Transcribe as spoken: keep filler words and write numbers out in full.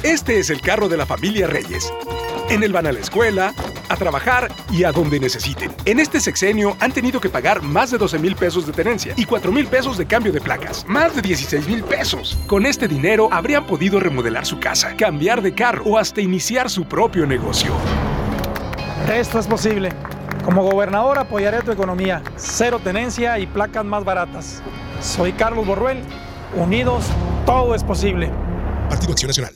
Este es el carro de la familia Reyes. En él van a la escuela, a trabajar y a donde necesiten. En este sexenio han tenido que pagar más de doce mil pesos de tenencia y cuatro mil pesos de cambio de placas. Más de dieciséis mil pesos. Con este dinero habrían podido remodelar su casa, cambiar de carro o hasta iniciar su propio negocio. Esto es posible. Como gobernador apoyaré tu economía. Cero tenencia y placas más baratas. Soy Carlos Borruel. Unidos, todo es posible. Partido Acción Nacional.